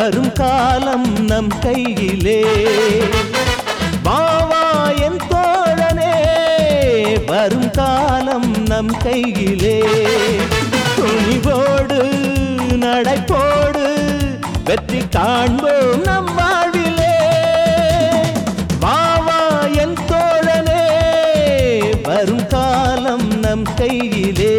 வரும் காலம் நம் கையிலே. வாவா என் தோழனே, வரும் காலம் நம் கையிலே. துணிவோடு நடைபோடு வெற்றி காண்போம் நம் வாழ்விலே. வாவா என் தோழனே, வரும் காலம் நம் கையிலே.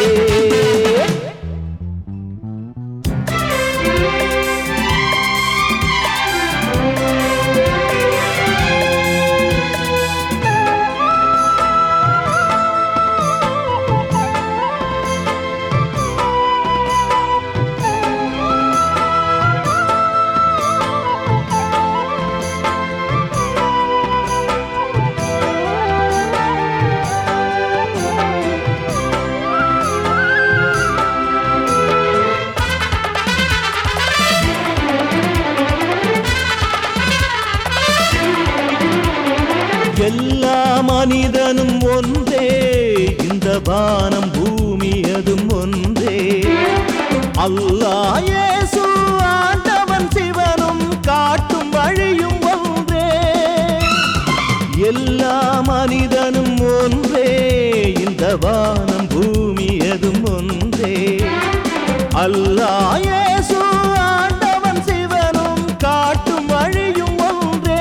எல்லா மனிதனும் ஒன்றே, இந்த வானம் பூமி அதும் ஒன்றே. அல்லாஹ் இயேசு ஆண்டவன் சிவனும் காட்டும் வழியும் ஒன்றே. எல்லா மனிதனும் ஒன்றே, இந்த வானம் பூமி அதும் ஒன்றே. அல்லாஹ் இயேசு ஆண்டவன் சிவனும் காட்டும் வழியும் ஒன்றே.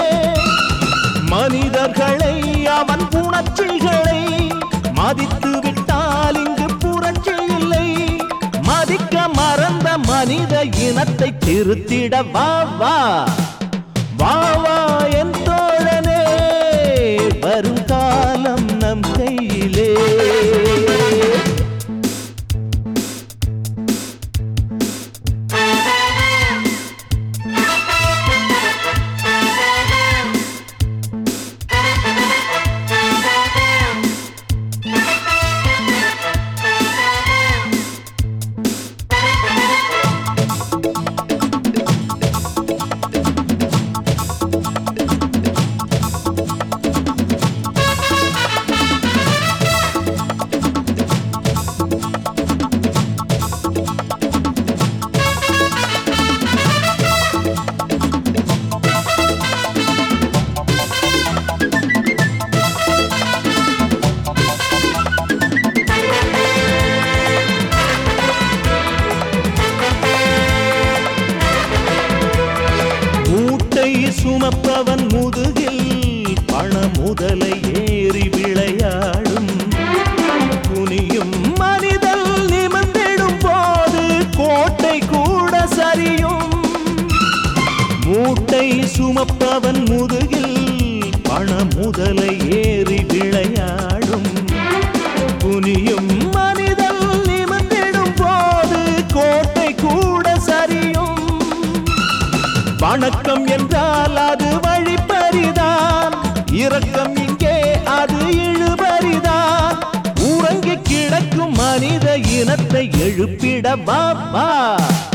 மனிதர்களை அவன் உணர்ச்சிகளை மதித்து விட்டால் இங்கு புரட்சி இல்லை. மதிக்க மறந்த மனித இனத்தை திருத்திட வா வா. வாவா என் தோழனே, வரும் காலம் நம் கையிலே. சுமப்பவன் முதுகில் பண முதலை ஏறி விளையாடும். குனியும் மனிதல் நிமிர்ந்திடும் போது கோட்டை கூட சரியும். மூட்டை சுமப்பவன் முதுகில் பண முதலை ஏறி விளையாடும். குனியும் மனிதல் நிமிர்ந்திடும் போது கோட்டை கூட சரியும். வணக்கம் என்றால் அது வழிப்பறிதான், இரக்கம் இங்கே அது இழுபறிதான். உறங்கி கிடக்கும் மனித இனத்தை எழுப்பிட வா வா.